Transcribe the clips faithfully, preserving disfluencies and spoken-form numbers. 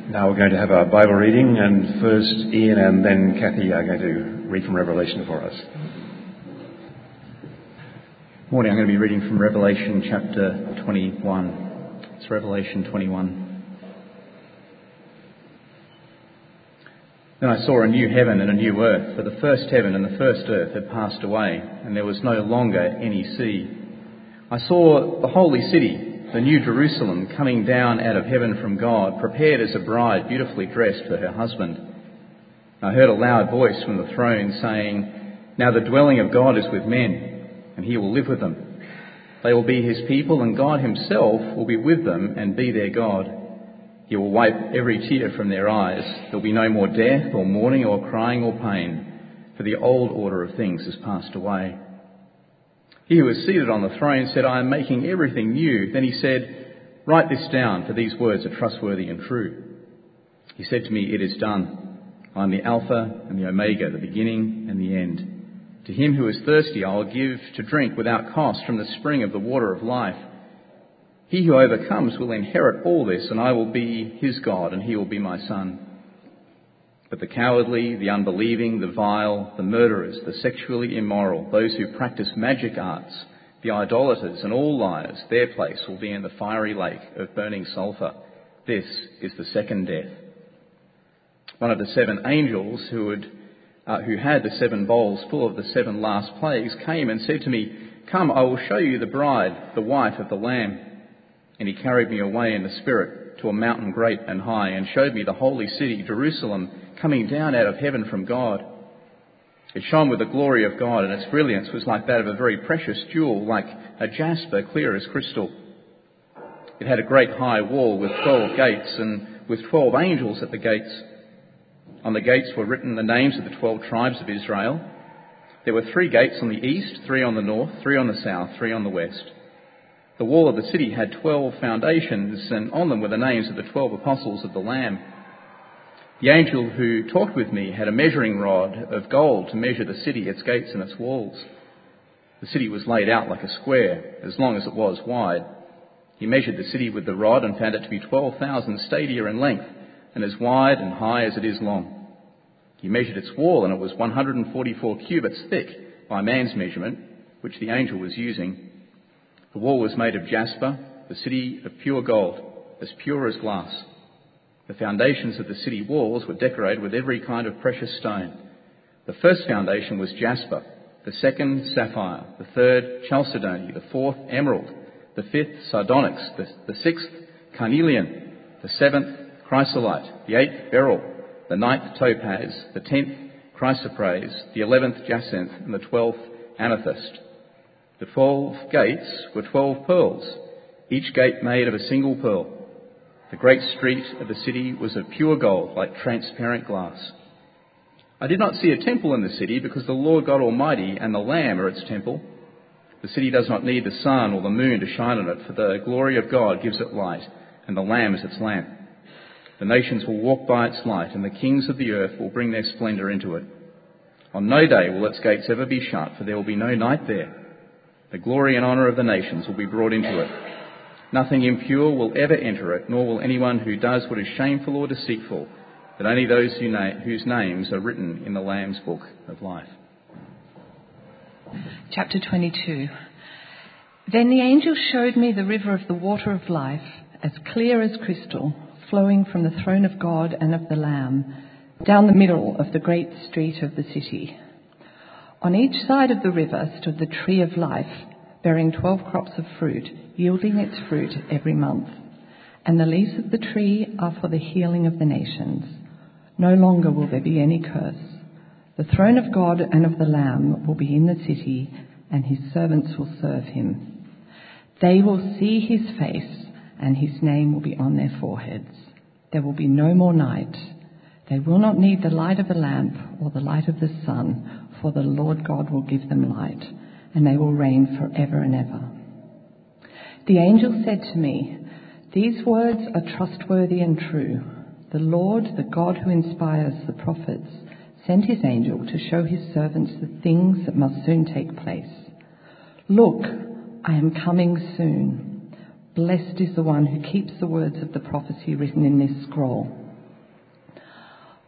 Now we're going to have our Bible reading, and first Ian and then Kathy are going to read from Revelation for us. Morning, I'm going to be reading from Revelation chapter twenty-one. It's Revelation twenty-one. Then I saw a new heaven and a new earth, for the first heaven and the first earth had passed away, and there was no longer any sea. I saw the holy city, the new Jerusalem, coming down out of heaven from God, prepared as a bride beautifully dressed for her husband. I heard a loud voice from the throne saying, "Now the dwelling of God is with men, and he will live with them. They will be his people, and God himself will be with them and be their God. He will wipe every tear from their eyes. There will be no more death or mourning or crying or pain, for the old order of things has passed away." He who was seated on the throne said, "I am making everything new." Then he said, "Write this down, for these words are trustworthy and true." He said to me, "It is done. I am the Alpha and the Omega, the beginning and the end. To him who is thirsty I will give to drink without cost from the spring of the water of life. He who overcomes will inherit all this, and I will be his God, and he will be my son. But the cowardly, the unbelieving, the vile, the murderers, the sexually immoral, those who practice magic arts, the idolaters and all liars, their place will be in the fiery lake of burning sulphur. This is the second death." One of the seven angels who had, uh, who had the seven bowls full of the seven last plagues came and said to me, "Come, I will show you the bride, the wife of the Lamb." And he carried me away in the Spirit to a mountain great and high, and showed me the holy city, Jerusalem, coming down out of heaven from God. It shone with the glory of God, and its brilliance was like that of a very precious jewel, like a jasper, clear as crystal. It had a great high wall with twelve gates, and with twelve angels at the gates. On the gates were written the names of the twelve tribes of Israel. There were three gates on the east, three on the north, three on the south, three on the west. The wall of the city had twelve foundations, and on them were the names of the twelve apostles of the Lamb. The angel who talked with me had a measuring rod of gold to measure the city, its gates and its walls. The city was laid out like a square, as long as it was wide. He measured the city with the rod and found it to be twelve thousand stadia in length, and as wide and high as it is long. He measured its wall, and it was one hundred forty-four cubits thick by man's measurement, which the angel was using. The wall was made of jasper, the city of pure gold, as pure as glass. The foundations of the city walls were decorated with every kind of precious stone. The first foundation was jasper, the second sapphire, the third chalcedony, the fourth emerald, the fifth sardonyx, the, the sixth carnelian, the seventh chrysolite, the eighth beryl, the ninth topaz, the tenth chrysoprase, the eleventh jacinth, and the twelfth amethyst. The twelve gates were twelve pearls, each gate made of a single pearl. The great street of the city was of pure gold, like transparent glass. I did not see a temple in the city, because the Lord God Almighty and the Lamb are its temple. The city does not need the sun or the moon to shine on it, for the glory of God gives it light, and the Lamb is its lamp. The nations will walk by its light, and the kings of the earth will bring their splendour into it. On no day will its gates ever be shut, for there will be no night there. The glory and honour of the nations will be brought into it. Nothing impure will ever enter it, nor will anyone who does what is shameful or deceitful, but only those who na- whose names are written in the Lamb's book of life. Chapter twenty-two. Then the angel showed me the river of the water of life, as clear as crystal, flowing from the throne of God and of the Lamb, down the middle of the great street of the city. On each side of the river stood the tree of life, bearing twelve crops of fruit, yielding its fruit every month. And the leaves of the tree are for the healing of the nations. No longer will there be any curse. The throne of God and of the Lamb will be in the city, and his servants will serve him. They will see his face, and his name will be on their foreheads. There will be no more night. They will not need the light of a lamp or the light of the sun, for the Lord God will give them light, and they will reign forever and ever. The angel said to me, "These words are trustworthy and true. The Lord, the God who inspires the prophets, sent his angel to show his servants the things that must soon take place. Look, I am coming soon. Blessed is the one who keeps the words of the prophecy written in this scroll."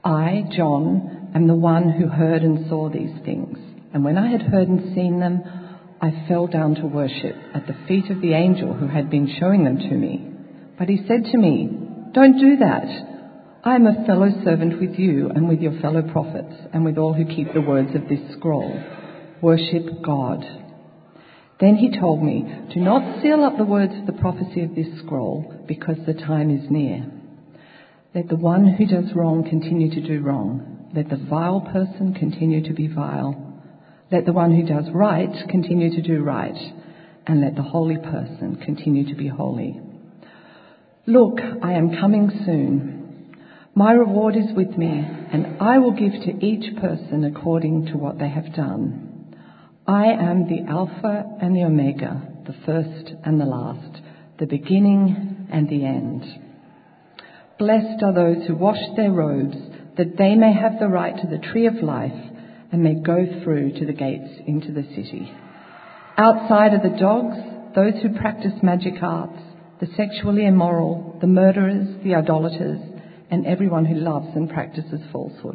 I, John, am the one who heard and saw these things. And when I had heard and seen them, I fell down to worship at the feet of the angel who had been showing them to me. But he said to me, "Don't do that. I am a fellow servant with you and with your fellow prophets and with all who keep the words of this scroll. Worship God." Then he told me, "Do not seal up the words of the prophecy of this scroll, because the time is near. Let the one who does wrong continue to do wrong. Let the vile person continue to be vile. Let the one who does right continue to do right. And let the holy person continue to be holy. Look, I am coming soon. My reward is with me, and I will give to each person according to what they have done. I am the Alpha and the Omega, the first and the last, the beginning and the end. Blessed are those who wash their robes, that they may have the right to the tree of life and may go through to the gates into the city. Outside are the dogs, those who practice magic arts, the sexually immoral, the murderers, the idolaters, and everyone who loves and practices falsehood.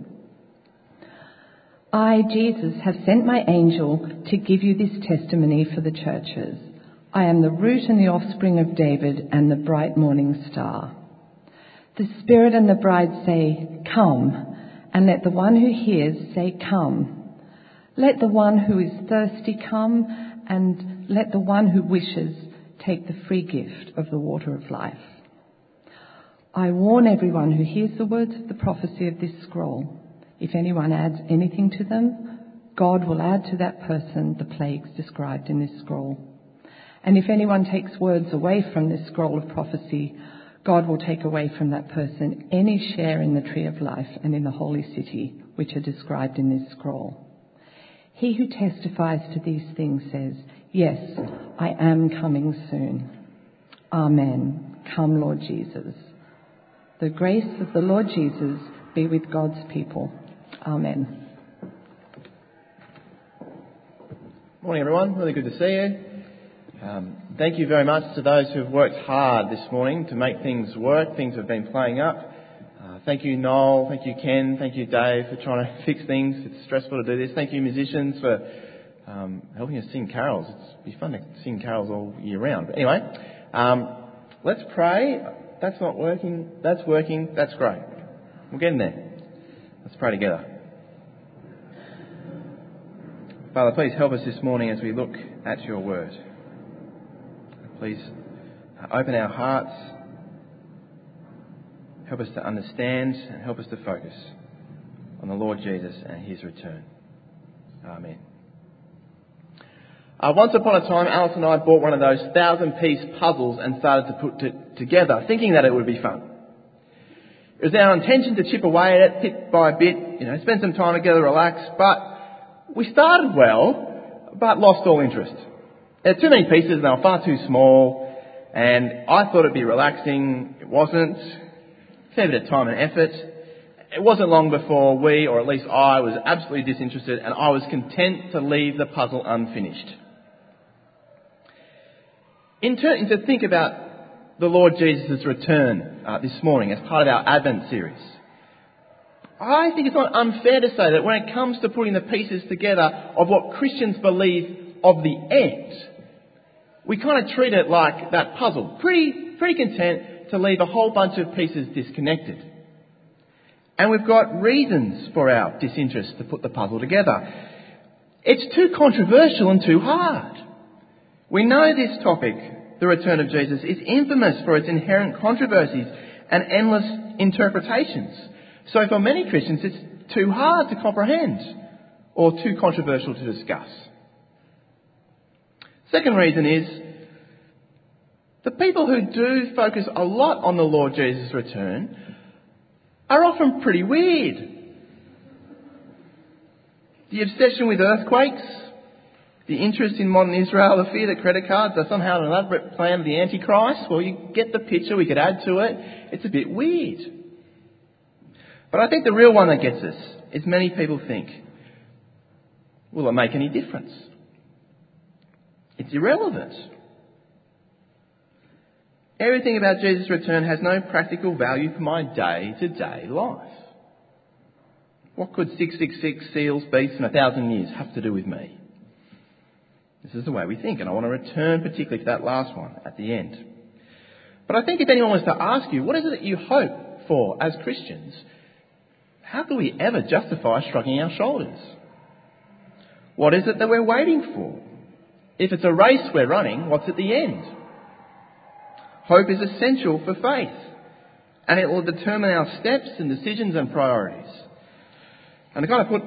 I, Jesus, have sent my angel to give you this testimony for the churches. I am the root and the offspring of David and the bright morning star. The Spirit and the bride say, "Come," and let the one who hears say, "Come." Let the one who is thirsty come, and let the one who wishes take the free gift of the water of life. I warn everyone who hears the words of the prophecy of this scroll. If anyone adds anything to them, God will add to that person the plagues described in this scroll. And if anyone takes words away from this scroll of prophecy, God will take away from that person any share in the tree of life and in the holy city, which are described in this scroll. He who testifies to these things says, "Yes, I am coming soon." Amen. Come, Lord Jesus. The grace of the Lord Jesus be with God's people. Amen. Morning, everyone. Really good to see you. Um, thank you very much to those who have worked hard this morning to make things work. Things have been playing up. Uh, thank you, Noel. Thank you, Ken. Thank you, Dave, for trying to fix things. It's stressful to do this. Thank you, musicians, for um, helping us sing carols. It's be fun to sing carols all year round. But anyway, um, let's pray. That's not working. That's working. That's great. We'll get in there. Let's pray together. Father, please help us this morning as we look at your word. Please open our hearts, help us to understand and help us to focus on the Lord Jesus and his return. Amen. Uh, once upon a time, Alice and I bought one of those thousand-piece puzzles and started to put it together, thinking that it would be fun. It was our intention to chip away at it bit by bit, you know, spend some time together, relax, but we started well, but lost all interest. There were too many pieces and they were far too small, and I thought it'd be relaxing. It wasn't. A fair bit of time and effort. It wasn't long before we, or at least I, was absolutely disinterested, and I was content to leave the puzzle unfinished. In turning to think about the Lord Jesus' return uh, this morning as part of our Advent series, I think it's not unfair to say that when it comes to putting the pieces together of what Christians believe of the end, we kind of treat it like that puzzle. Pretty, pretty content to leave a whole bunch of pieces disconnected. And we've got reasons for our disinterest to put the puzzle together. It's too controversial and too hard. We know this topic, the return of Jesus, is infamous for its inherent controversies and endless interpretations. So for many Christians, it's too hard to comprehend or too controversial to discuss. Second reason is the people who do focus a lot on the Lord Jesus' return are often pretty weird. The obsession with earthquakes, the interest in modern Israel, the fear that credit cards are somehow an elaborate plan of the Antichrist. Well, you get the picture, we could add to it. It's a bit weird. But I think the real one that gets us is many people think, will it make any difference? It's irrelevant. Everything about Jesus' return has no practical value for my day-to-day life. What could six six six seals, beasts and a thousand years have to do with me? This is the way we think, and I want to return particularly to that last one at the end. But I think if anyone was to ask you, what is it that you hope for as Christians? How could we ever justify shrugging our shoulders? What is it that we're waiting for? If it's a race we're running, what's at the end? Hope is essential for faith, and it will determine our steps and decisions and priorities. And to kind of put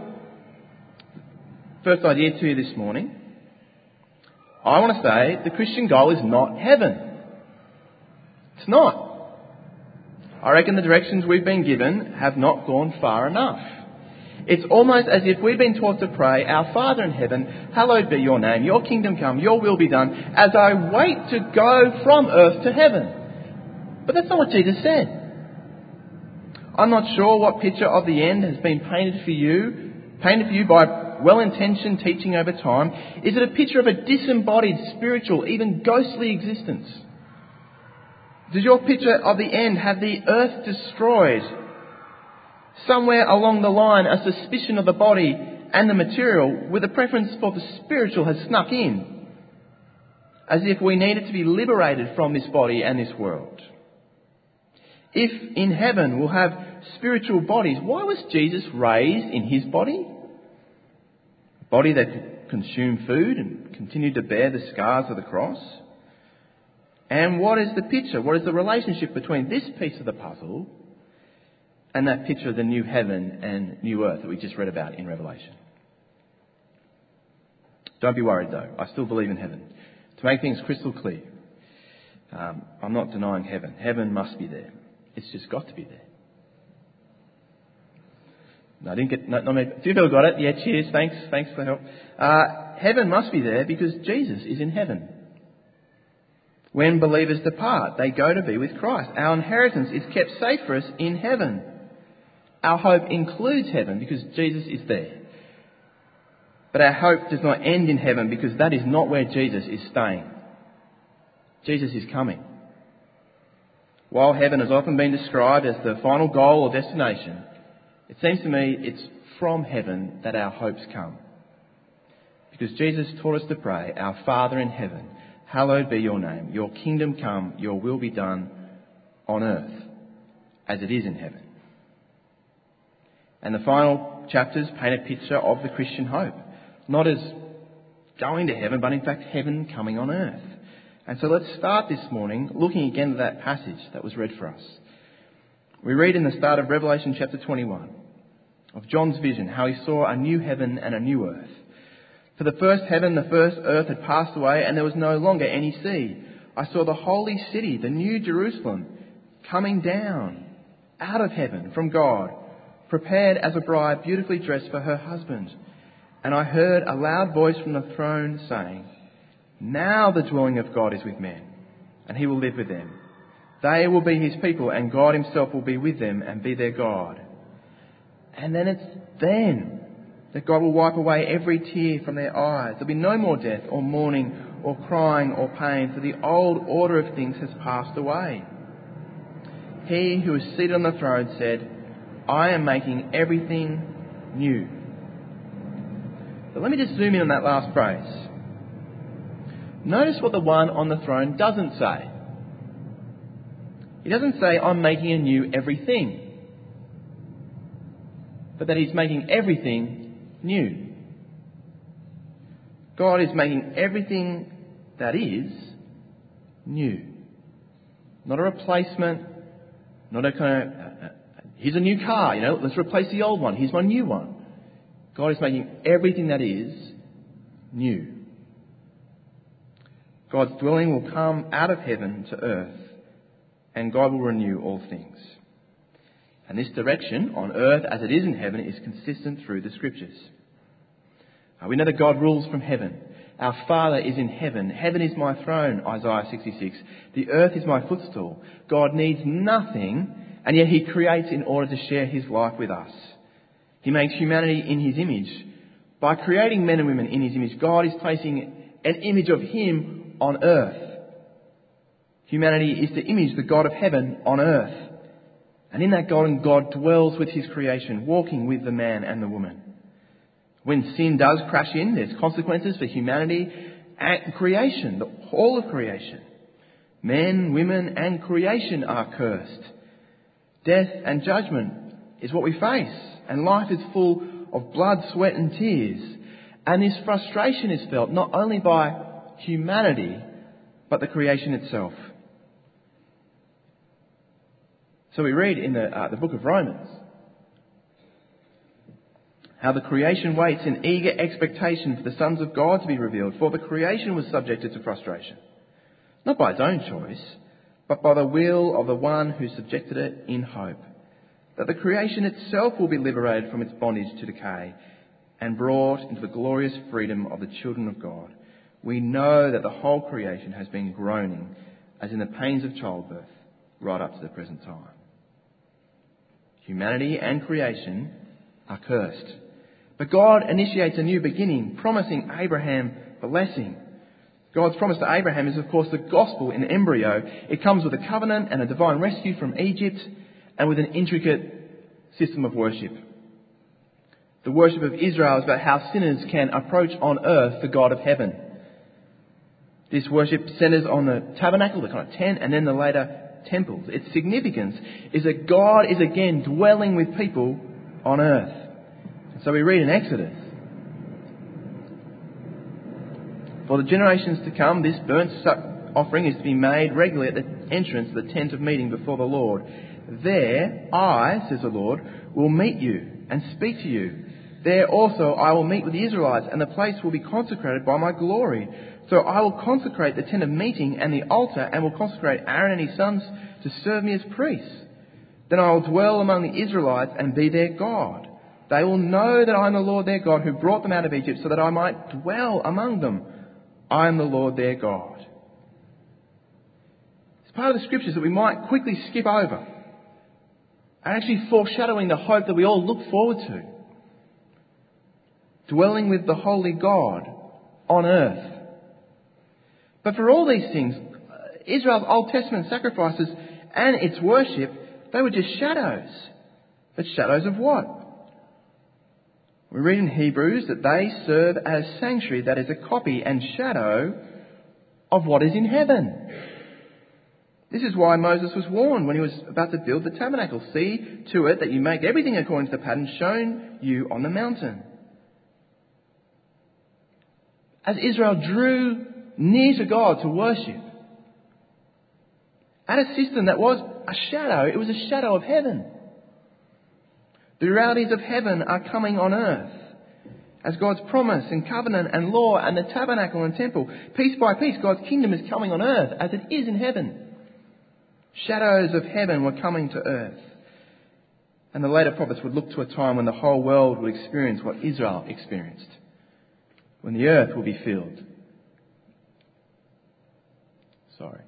first idea to you this morning, I want to say the Christian goal is not heaven. It's not. I reckon the directions we've been given have not gone far enough. It's almost as if we've been taught to pray, Our Father in heaven, hallowed be your name, your kingdom come, your will be done, as I wait to go from earth to heaven. But that's not what Jesus said. I'm not sure what picture of the end has been painted for you, painted for you by well-intentioned teaching over time. Is it a picture of a disembodied, spiritual, even ghostly existence? Does your picture of the end have the earth destroyed? Somewhere along the line, a suspicion of the body and the material with a preference for the spiritual has snuck in, as if we needed to be liberated from this body and this world. If in heaven we'll have spiritual bodies, why was Jesus raised in his body? A body that could consume food and continue to bear the scars of the cross? And what is the picture? What is the relationship between this piece of the puzzle and that picture of the new heaven and new earth that we just read about in Revelation? Don't be worried though. I still believe in heaven. To make things crystal clear, um, I'm not denying heaven. Heaven must be there. It's just got to be there. No, I didn't get... No, no, a few people got it. Yeah, cheers. Thanks. Thanks for the help. Uh, heaven must be there because Jesus is in heaven. When believers depart, they go to be with Christ. Our inheritance is kept safe for us in heaven. Our hope includes heaven because Jesus is there. But our hope does not end in heaven because that is not where Jesus is staying. Jesus is coming. While heaven has often been described as the final goal or destination, it seems to me it's from heaven that our hopes come. Because Jesus taught us to pray, Our Father in heaven, hallowed be your name. Your kingdom come, your will be done on earth as it is in heaven. And the final chapters paint a picture of the Christian hope. Not as going to heaven, but in fact heaven coming on earth. And so let's start this morning looking again at that passage that was read for us. We read in the start of Revelation chapter twenty-one of John's vision how he saw a new heaven and a new earth. For the first heaven, the first earth had passed away and there was no longer any sea. I saw the holy city, the new Jerusalem, coming down out of heaven from God, prepared as a bride beautifully dressed for her husband. And I heard a loud voice from the throne saying, Now the dwelling of God is with men, and he will live with them. They will be his people, and God himself will be with them and be their God. And then it's then that God will wipe away every tear from their eyes. There'll be no more death or mourning or crying or pain, for the old order of things has passed away. He who is seated on the throne said, I am making everything new. But let me just zoom in on that last phrase. Notice what the one on the throne doesn't say. He doesn't say, I'm making anew everything. But that he's making everything new. God is making everything that is new. Not a replacement, not a kind of, uh, uh, here's a new car, you know, let's replace the old one, here's my new one. God is making everything that is new. God's dwelling will come out of heaven to earth, and God will renew all things. And this direction on earth as it is in heaven is consistent through the Scriptures. Uh, we know that God rules from heaven. Our Father is in heaven. Heaven is my throne, Isaiah sixty-six. The earth is my footstool. God needs nothing, and yet he creates in order to share his life with us. He makes humanity in his image. By creating men and women in his image, God is placing an image of him on earth. Humanity is to image the God of heaven on earth. And in that garden, God dwells with his creation, walking with the man and the woman. When sin does crash in, there's consequences for humanity and creation, all of creation. Men, women and creation are cursed. Death and judgment is what we face, and life is full of blood, sweat and tears. And this frustration is felt not only by humanity, but the creation itself. So we read in the, uh, the book of Romans how the creation waits in eager expectation for the sons of God to be revealed. For the creation was subjected to frustration, not by its own choice, but by the will of the one who subjected it, in hope that the creation itself will be liberated from its bondage to decay and brought into the glorious freedom of the children of God. We know that the whole creation has been groaning as in the pains of childbirth right up to the present time. Humanity and creation are cursed. But God initiates a new beginning, promising Abraham blessing. God's promise to Abraham is, of course, the gospel in embryo. It comes with a covenant and a divine rescue from Egypt and with an intricate system of worship. The worship of Israel is about how sinners can approach on earth the God of heaven. This worship centres on the tabernacle, the kind of tent, and then the later temples. Its significance is that God is again dwelling with people on earth. So we read in Exodus, for the generations to come, this burnt offering is to be made regularly at the entrance of the tent of meeting before the Lord. There I, says the Lord, will meet you and speak to you. There also I will meet with the Israelites, and the place will be consecrated by my glory. So I will consecrate the tent of meeting and the altar, and will consecrate Aaron and his sons to serve me as priests. Then I will dwell among the Israelites and be their God. They will know that I am the Lord their God, who brought them out of Egypt, so that I might dwell among them. I am the Lord their God. It's part of the scriptures that we might quickly skip over, and actually foreshadowing the hope that we all look forward to. Dwelling with the holy God on earth. But for all these things, Israel's Old Testament sacrifices and its worship, they were just shadows. But shadows of what? We read in Hebrews that they serve as sanctuary, that is a copy and shadow of what is in heaven. This is why Moses was warned when he was about to build the tabernacle. See to it that you make everything according to the pattern shown you on the mountain. As Israel drew near to God to worship, at a system that was a shadow, it was a shadow of heaven. The realities of heaven are coming on earth as God's promise and covenant and law and the tabernacle and temple. Piece by piece, God's kingdom is coming on earth as it is in heaven. Shadows of heaven were coming to earth. And the later prophets would look to a time when the whole world would experience what Israel experienced, when the earth will be filled. Sorry.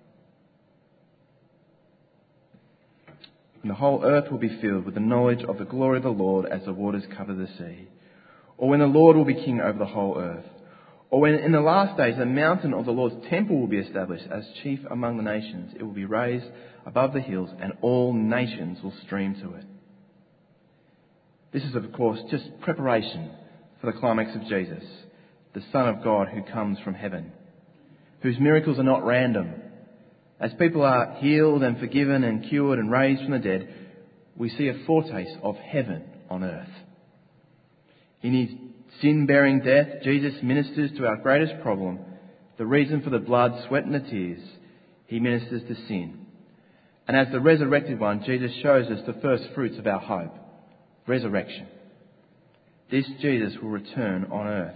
And the whole earth will be filled with the knowledge of the glory of the Lord as the waters cover the sea. Or when the Lord will be king over the whole earth. Or when in the last days the mountain of the Lord's temple will be established as chief among the nations. It will be raised above the hills, and all nations will stream to it. This is, of course, just preparation for the climax of Jesus, the Son of God who comes from heaven, whose miracles are not random. As people are healed and forgiven and cured and raised from the dead, we see a foretaste of heaven on earth. In his sin-bearing death, Jesus ministers to our greatest problem, the reason for the blood, sweat and the tears. He ministers to sin. And as the resurrected one, Jesus shows us the first fruits of our hope, resurrection. This Jesus will return on earth.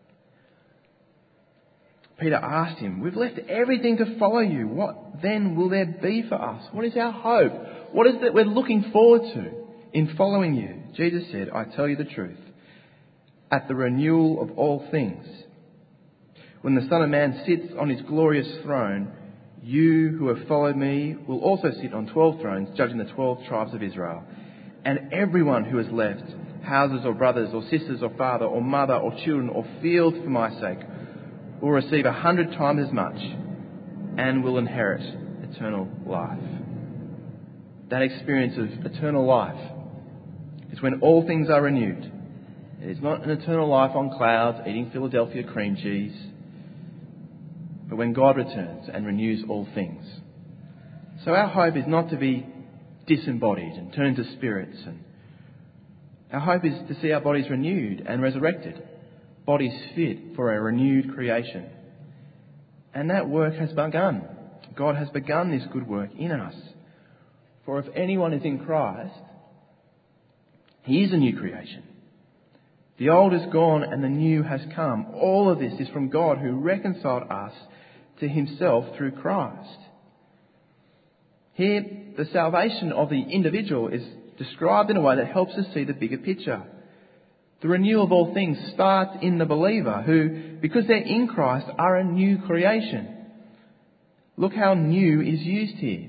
Peter asked him, we've left everything to follow you. What then will there be for us? What is our hope? What is it that we're looking forward to in following you? Jesus said, I tell you the truth. At the renewal of all things, when the Son of Man sits on his glorious throne, you who have followed me will also sit on twelve thrones, judging the twelve tribes of Israel. And everyone who has left houses or brothers or sisters or father or mother or children or fields for my sake will receive a hundred times as much and will inherit eternal life. that experience of eternal life is when all things are renewed. It is not an eternal life on clouds eating Philadelphia cream cheese, but when God returns and renews all things. So our hope is not to be disembodied and turn to spirits. And our hope is to see our bodies renewed and resurrected, bodies fit for a renewed creation. And that work has begun. God has begun this good work in us. For if anyone is in Christ, he is a new creation. The old is gone and the new has come. All of this is from God who reconciled us to himself through Christ. Here, the salvation of the individual is described in a way that helps us see the bigger picture. The renewal of all things starts in the believer who, because they're in Christ, are a new creation. Look how new is used here.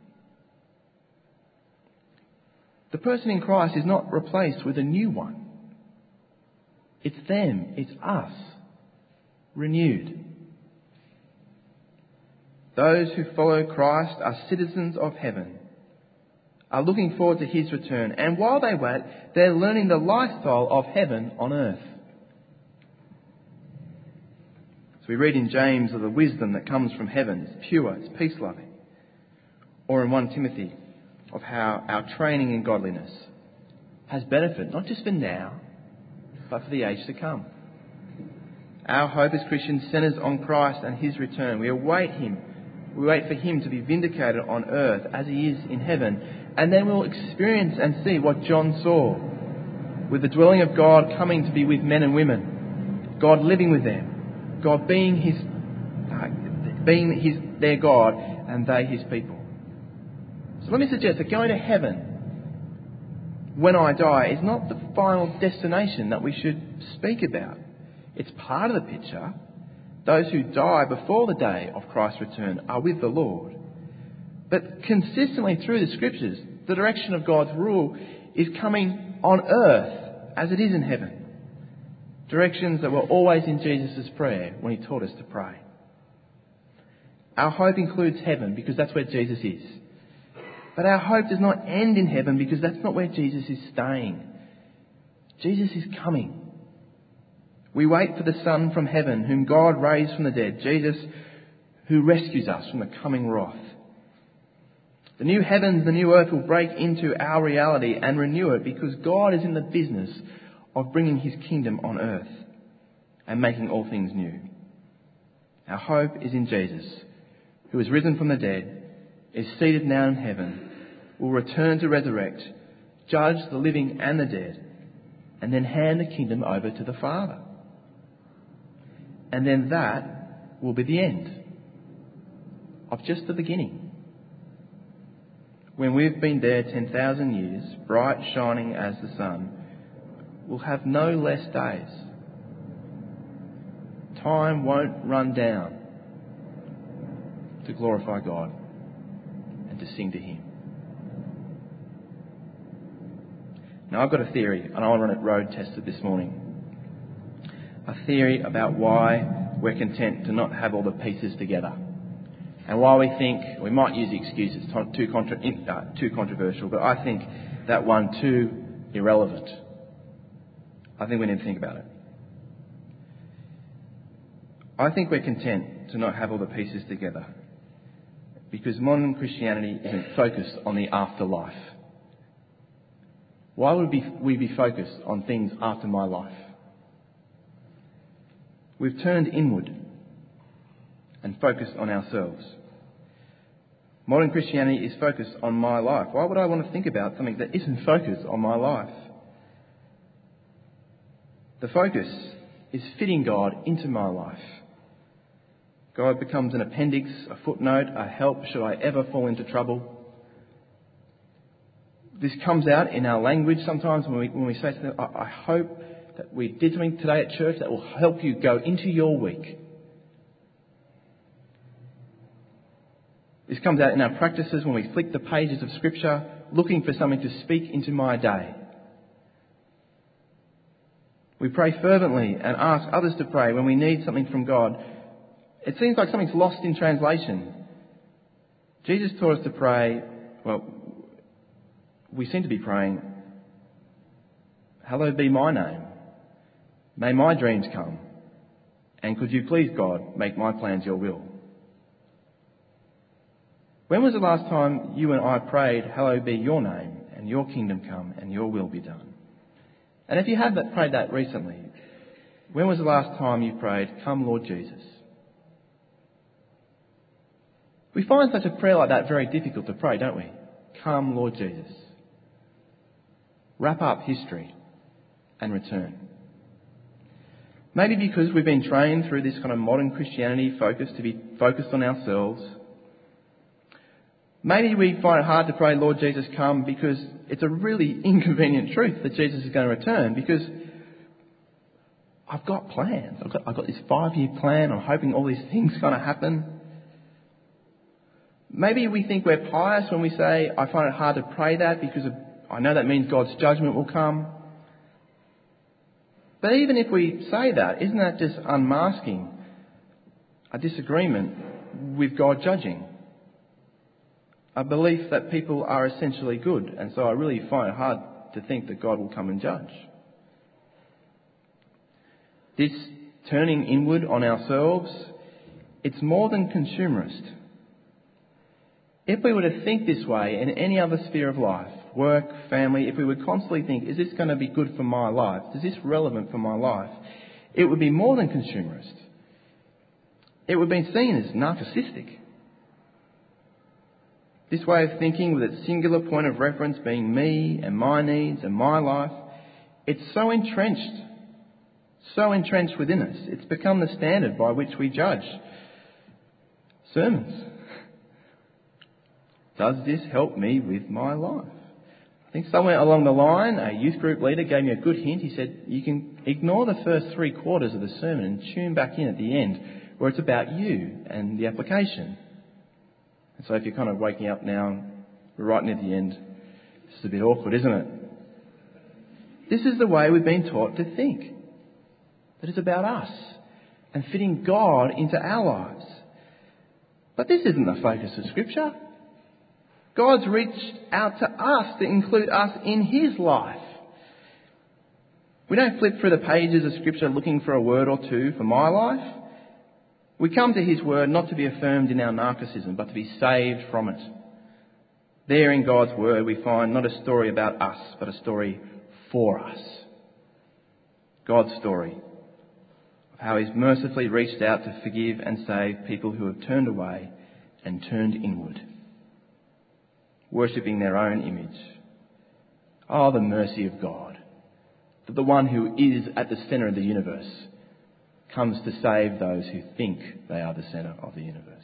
The person in Christ is not replaced with a new one. It's them, it's us, renewed. Those who follow Christ are citizens of heaven, are looking forward to his return, and while they wait, they're learning the lifestyle of heaven on earth. So we read in James of the wisdom that comes from heaven. It's pure, it's peace-loving. Or in First Timothy of how our training in godliness has benefit, not just for now, but for the age to come. Our hope as Christians centres on Christ and his return. We await him. We wait for him to be vindicated on earth as he is in heaven. And then we'll experience and see what John saw, with the dwelling of God coming to be with men and women, God living with them, God being his, uh, being his their God and they his people. So let me suggest that going to heaven when I die is not the final destination that we should speak about. It's part of the picture. Those who die before the day of Christ's return are with the Lord. But consistently through the Scriptures, the direction of God's rule is coming on earth as it is in heaven. Directions that were always in Jesus' prayer when he taught us to pray. Our hope includes heaven because that's where Jesus is. But our hope does not end in heaven because that's not where Jesus is staying. Jesus is coming. We wait for the Son from heaven, whom God raised from the dead, Jesus, who rescues us from the coming wrath. The new heavens, the new earth will break into our reality and renew it because God is in the business of bringing his kingdom on earth and making all things new. Our hope is in Jesus, who is risen from the dead, is seated now in heaven, will return to resurrect, judge the living and the dead, and then hand the kingdom over to the Father. And then that will be the end of just the beginning. When we've been there ten thousand years, bright shining as the sun, we'll have no less days. Time won't run down to glorify God and to sing to him. Now I've got a theory, and I want to run it road tested this morning. A theory about why we're content to not have all the pieces together. And why we think, we might use the excuse it's too, contra- uh, too controversial, but I think that one too irrelevant. I think we need to think about it. I think we're content to not have all the pieces together because modern Christianity isn't focused on the afterlife. Why would we be focused on things after my life? We've turned inward and focused on ourselves. Modern Christianity is focused on my life. Why would I want to think about something that isn't focused on my life? The focus is fitting God into my life. God becomes an appendix, a footnote, a help should I ever fall into trouble. This comes out in our language sometimes when we, when we say something, I, I hope that we did something today at church that will help you go into your week. This comes out in our practices when we flick the pages of Scripture looking for something to speak into my day. We pray fervently and ask others to pray when we need something from God. It seems like something's lost in translation. Jesus taught us to pray, well, we seem to be praying, hallowed be my name. May my dreams come. And could you please, God, make my plans your will? When was the last time you and I prayed, hallowed be your name, and your kingdom come, and your will be done? And if you have that, prayed that recently, when was the last time you prayed, come Lord Jesus? We find such a prayer like that very difficult to pray, don't we? Come Lord Jesus. Wrap up history and return. Maybe because we've been trained through this kind of modern Christianity focus to be focused on ourselves. Maybe we find it hard to pray, Lord Jesus, come, because it's a really inconvenient truth that Jesus is going to return, because I've got plans. I've got, I've got this five-year plan. I'm hoping all these things are going to happen. Maybe we think we're pious when we say, I find it hard to pray that because of, I know that means God's judgment will come. But even if we say that, isn't that just unmasking a disagreement with God judging? A belief that people are essentially good, and so I really find it hard to think that God will come and judge. This turning inward on ourselves, it's more than consumerist. If we were to think this way in any other sphere of life, work, family, if we would constantly think, is this going to be good for my life? Is this relevant for my life? It would be more than consumerist. It would be seen as narcissistic. This way of thinking, with its singular point of reference being me and my needs and my life, it's so entrenched, so entrenched within us. It's become the standard by which we judge sermons. Does this help me with my life? I think somewhere along the line, a youth group leader gave me a good hint. He said, you can ignore the first three quarters of the sermon and tune back in at the end, where it's about you and the application. And so if you're kind of waking up now, we're right near the end, this is a bit awkward, isn't it? This is the way we've been taught to think. That it's about us and fitting God into our lives. But this isn't the focus of Scripture. God's reached out to us to include us in His life. We don't flip through the pages of Scripture looking for a word or two for my life. We come to His Word not to be affirmed in our narcissism, but to be saved from it. There in God's Word we find not a story about us, but a story for us. God's story of how He's mercifully reached out to forgive and save people who have turned away and turned inward, worshipping their own image. Oh, the mercy of God, that the one who is at the centre of the universe comes to save those who think they are the centre of the universe.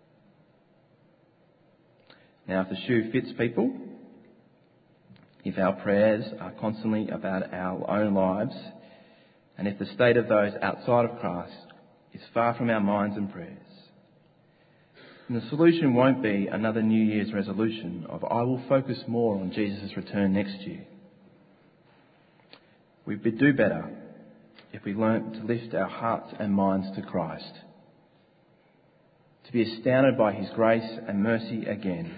Now, if the shoe fits people, if our prayers are constantly about our own lives, and if the state of those outside of Christ is far from our minds and prayers, then the solution won't be another New Year's resolution of I will focus more on Jesus' return next year. We'd do better if we learnt to lift our hearts and minds to Christ, to be astounded by His grace and mercy again,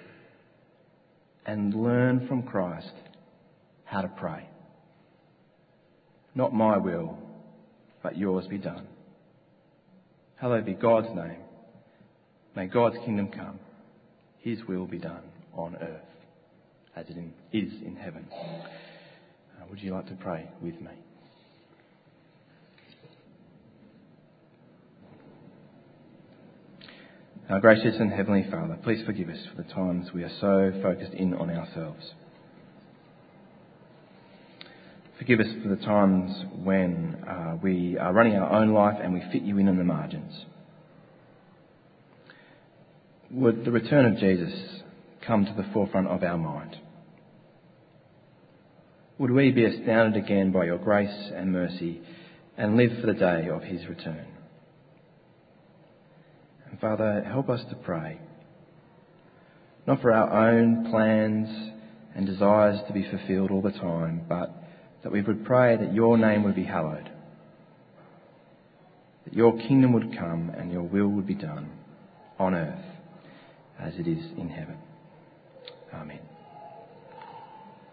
and learn from Christ how to pray. Not my will, but yours be done. Hallowed be God's name. May God's kingdom come. His will be done on earth as it is in heaven. Uh, would you like to pray with me? Our gracious and heavenly Father, please forgive us for the times we are so focused in on ourselves. Forgive us for the times when uh, we are running our own life and we fit you in on the margins. Would the return of Jesus come to the forefront of our mind? Would we be astounded again by your grace and mercy and live for the day of His return? And Father, help us to pray, not for our own plans and desires to be fulfilled all the time, but that we would pray that your name would be hallowed, that your kingdom would come and your will would be done on earth as it is in heaven. Amen.